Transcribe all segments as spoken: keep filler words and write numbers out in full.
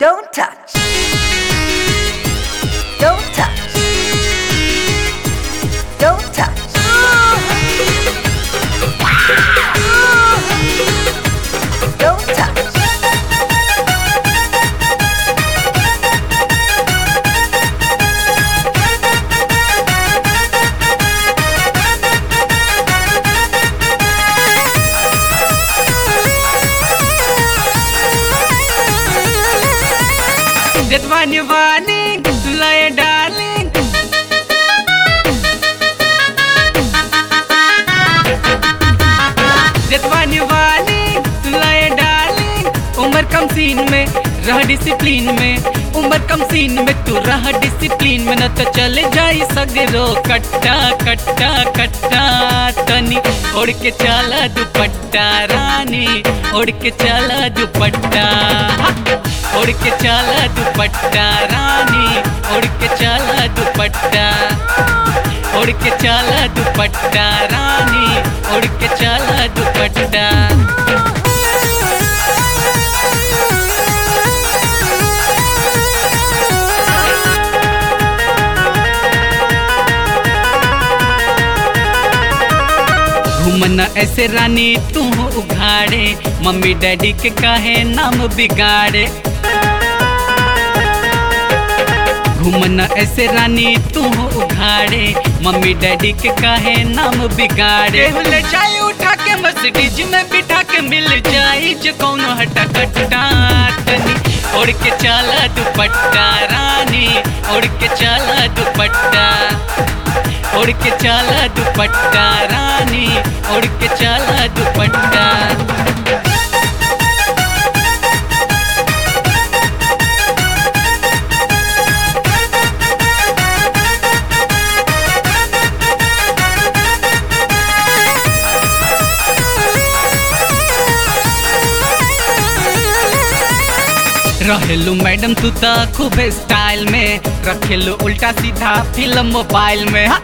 Don't touch. Don't touch. Don't touch. Don't touch. That one you warning, lie darling. That one you warning, lie darling. उम्र कम scene में रह discipline में, उम्र कम scene में तू रह डिसिप्लिन में, न तो चले जाई सगरो कट्टा कट्टा कट्टा। तनी ओढ़ के चला दुपट्टा रानी, ओढ़ के चला दुपट्टा, ओढ़ के चला दुपट्टा रानी, ओढ़ के चला दुपट्टा, ओढ़ के चला दुपट्टा रानी, ओढ़ के चला दुपट्टा। घूमना ऐसे रानी तू उघाड़े, मम्मी डैडी के काहे नाम बिगाड़े। घूमना ऐसे रानी तू उघाड़े, मम्मी डैडी के काहे नाम बिगाड़े। ले जाए उठा के मर्सिडीज में बिठा के, मिल जाए जो कौनो हटा कट्टा। तनी ओढ़ के चला दुपट्टा रानी, ओढ़ के चला दुपट्टा, ओढ़ के चला दुपट्टा रानी, ओढ़ के चला दुपट्टा। रहेलू मैडम तू तो खूब स्टाइल में, रखेलू उल्टा सीधा फिल्म मोबाइल में। हा?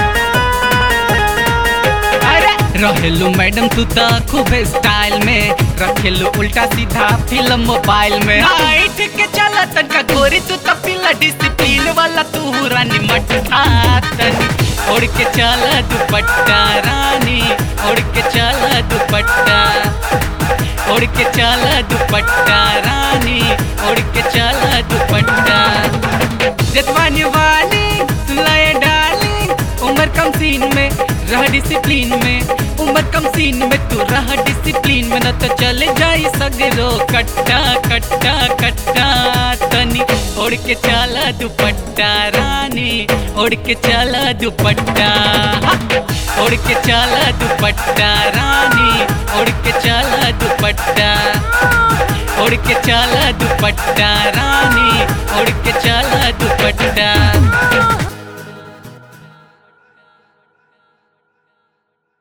अरे रहेलू मैडम तू तो खूब स्टाइल में, रखेलू उल्टा सीधा फिल्म मोबाइल में। हाइट के चला तनका गोरी तू तो पिला डिसिप्लिन वाला तू रानी मटका। तनी ओढ़ के चला दुपट्टा रानी, ओढ़ के चला दुपट्टा, ओढ़ के चला दुपट्टा रानी, ओढ़ के चला दुपट्टा। जतवानी वाली सुलाए डार्लिंग, उम्र कम सीन में रह डिसिप्लिन में, उम्र कम सीन में तू रह डिसिप्लिन में, न तो चले जाई सगरो कट्टा कट्टा कट्टा। तनी ओढ़ के चला दुपट्टा रानी, ओढ़ के चला दुपट्टा, ओढ़ के चला दुपट्टा रानी, ओढ़ के चला दुपट्टा, ओढ़ के चला दुपट्टा रानी, ओढ़ के चला दुपट्टा।